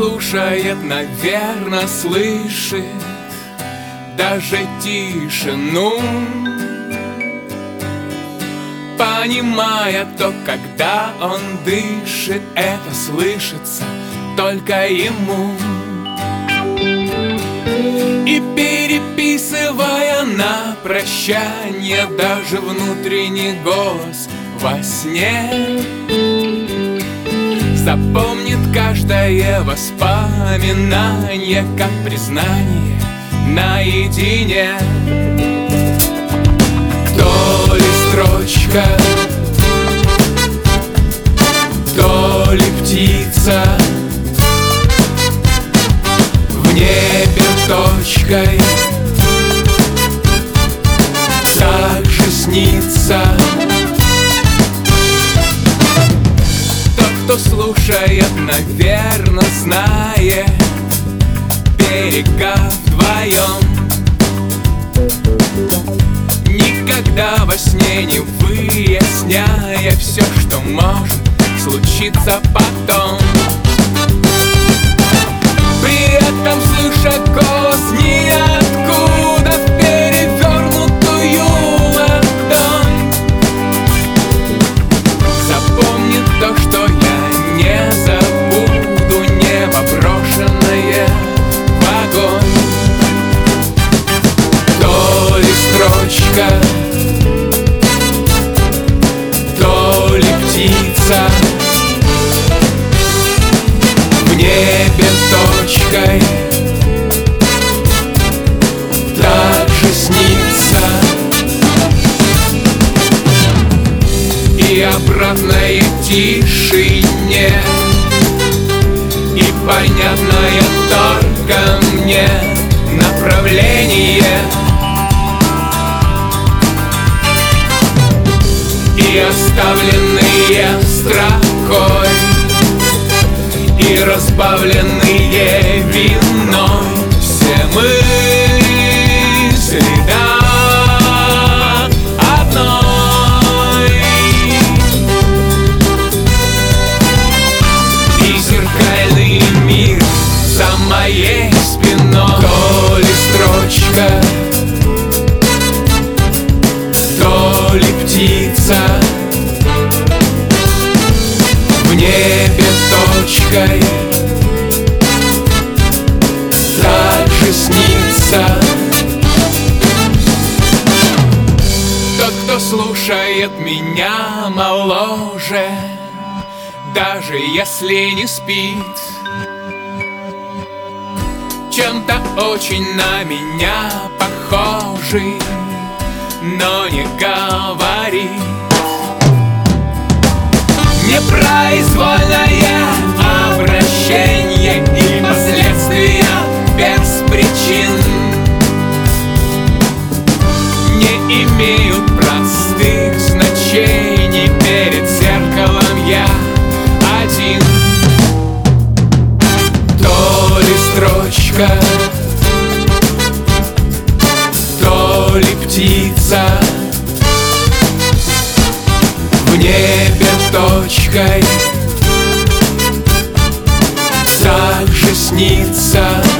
слушает, наверно, слышит даже тишину, понимая то, когда он дышит, это слышится только ему. И переписывая на прощание даже внутренний голос во сне, запомнит каждое воспоминание как признание наедине. То ли строчка, то ли птица, в небе точкой так же снится. Тот, кто слушает, наверно, знает берега вдвоем, никогда во сне не выясняя все, что может случиться потом. При этом слыша голос ниоткуда в перевернутую ладонь, запомнит то, что я не забуду, небо брошенное в огонь. То ли строчка, то ли птица, в небе точкой так же снится. И обратная тишине, и понятное только мне направление, и оставленные строкой, и разбавленные виной все мысли до одной. И зеркальный мир за моей спиной. То ли строчка, то ли птица, в небе точкой так же снится. Тот, кто слушает меня, моложе, даже если не спит, чем-то очень на меня похожий, но не говорит. Непроизвольное обращение и последствия без причин не имеют простых значений. Перед зеркалом я один. То ли строчка, то ли птица, в небе точкой так же снится.